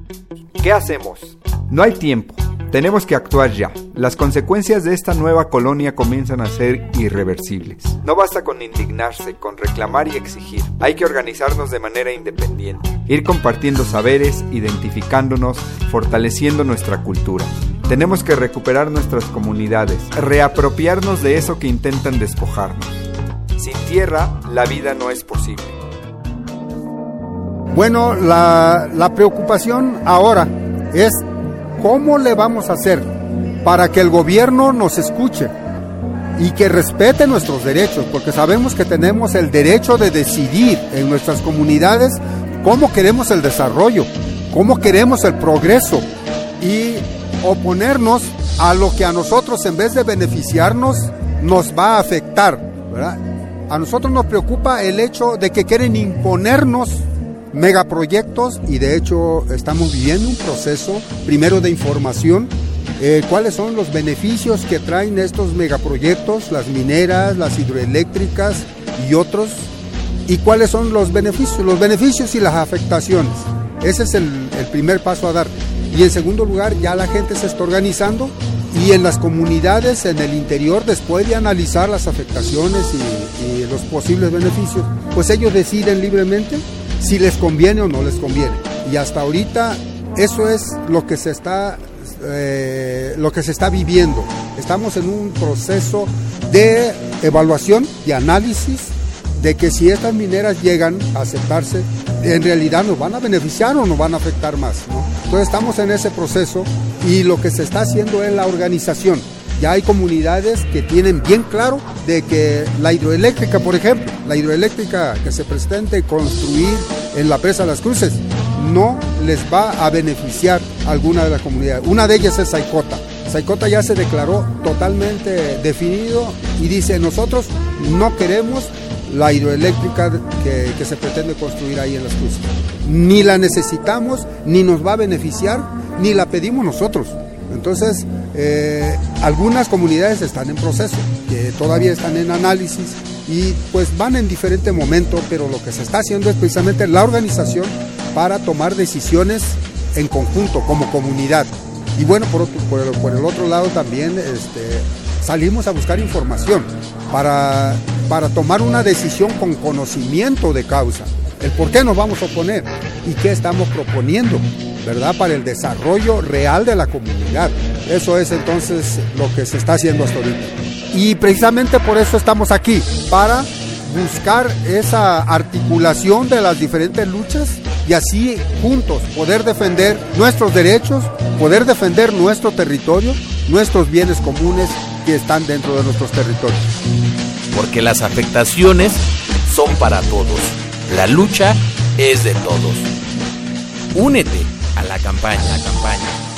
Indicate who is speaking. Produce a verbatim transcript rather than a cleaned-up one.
Speaker 1: ¿Qué hacemos? No hay tiempo. Tenemos que actuar ya. Las consecuencias de esta nueva colonia comienzan a ser irreversibles. No basta con indignarse, con reclamar y exigir. Hay que organizarnos de manera independiente, ir compartiendo saberes, identificándonos, fortaleciendo nuestra cultura. Tenemos que recuperar nuestras comunidades, reapropiarnos de eso que intentan despojarnos. Sin tierra, la vida no es posible.
Speaker 2: Bueno, la, la preocupación ahora es ¿cómo le vamos a hacer para que el gobierno nos escuche y que respete nuestros derechos? Porque sabemos que tenemos el derecho de decidir en nuestras comunidades cómo queremos el desarrollo, cómo queremos el progreso, y oponernos a lo que a nosotros, en vez de beneficiarnos, nos va a afectar, ¿verdad? A nosotros nos preocupa el hecho de que quieren imponernos megaproyectos, y de hecho estamos viviendo un proceso primero de información, eh, cuáles son los beneficios que traen estos megaproyectos, las mineras, las hidroeléctricas y otros, y cuáles son los beneficios, los beneficios y las afectaciones. Ese es el, el primer paso a dar. Y en segundo lugar, ya la gente se está organizando, y en las comunidades, en el interior, después de analizar las afectaciones y, y los posibles beneficios, pues ellos deciden libremente si les conviene o no les conviene. Y hasta ahorita eso es lo que se está eh, lo que se está viviendo. Estamos en un proceso de evaluación, de análisis, de que si estas mineras llegan a aceptarse, en realidad nos van a beneficiar o nos van a afectar más, ¿no? Entonces estamos en ese proceso, y lo que se está haciendo es la organización. Ya hay comunidades que tienen bien claro de que la hidroeléctrica, por ejemplo, la hidroeléctrica que se pretende construir en la presa Las Cruces, no les va a beneficiar a alguna de las comunidades. Una de ellas es Saicota. Saicota ya se declaró totalmente definido y dice: nosotros no queremos la hidroeléctrica que, que se pretende construir ahí en Las Cruces. Ni la necesitamos, ni nos va a beneficiar, ni la pedimos nosotros. Entonces, eh, algunas comunidades están en proceso, que todavía están en análisis, y pues van en diferente momento, pero lo que se está haciendo es precisamente la organización para tomar decisiones en conjunto, como comunidad. Y bueno, por, otro, por, el, por el otro lado también este, salimos a buscar información para, para tomar una decisión con conocimiento de causa. El por qué nos vamos a oponer y qué estamos proponiendo, ¿verdad?, para el desarrollo real de la comunidad. Eso es entonces lo que se está haciendo hasta ahorita. Y precisamente por eso estamos aquí, para buscar esa articulación de las diferentes luchas, y así juntos poder defender nuestros derechos, poder defender nuestro territorio, nuestros bienes comunes que están dentro de nuestros territorios.
Speaker 3: Porque las afectaciones son para todos. La lucha es de todos. Únete a la campaña, la campaña.